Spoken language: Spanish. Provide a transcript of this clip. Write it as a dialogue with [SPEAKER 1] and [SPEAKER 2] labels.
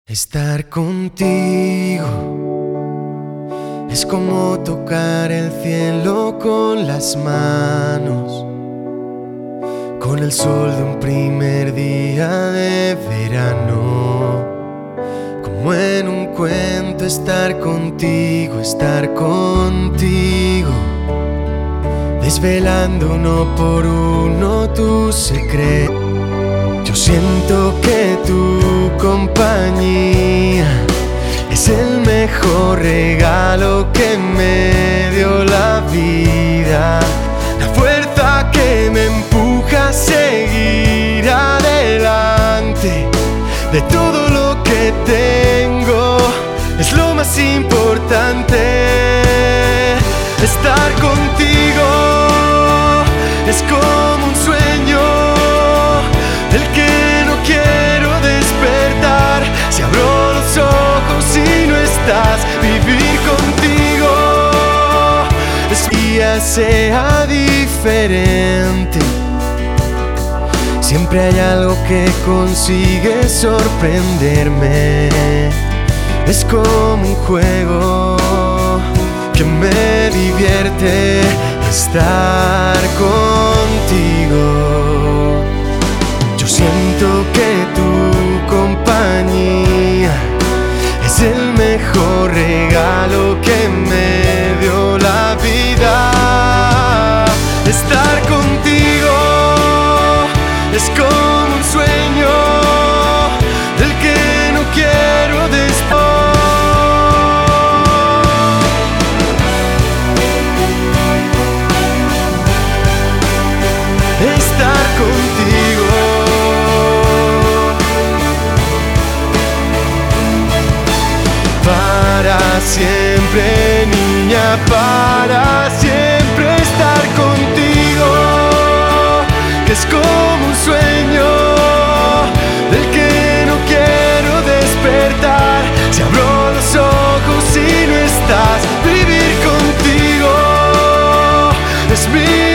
[SPEAKER 1] Estar contigo es como tocar el cielo con las manos, con el sol de un primer día de verano. Como en un cuento estar contigo, desvelando uno por uno tus secretos. Yo siento que tu compañía es el mejor regalo que me dio la vida, la fuerza que me empuja a seguir adelante. De todo lo que tengo es lo más importante. Estar contigo es como un sueño del que no quiero despertar. Si abro los ojos y no estás, vivir contigo es que el día sea diferente. Siempre hay algo que consigue sorprenderme. Es como un juego que me divierte estar contigo. Yo siento que tu compañía es el mejor regalo que me dio la vida. Estar contigo es como un sueño del que no quiero despertar. Estar contigo. Para siempre, niña, para siempre estar contigo, que es como un sueño del que no quiero despertar. Si abro los ojos y no estás, vivir contigo es mi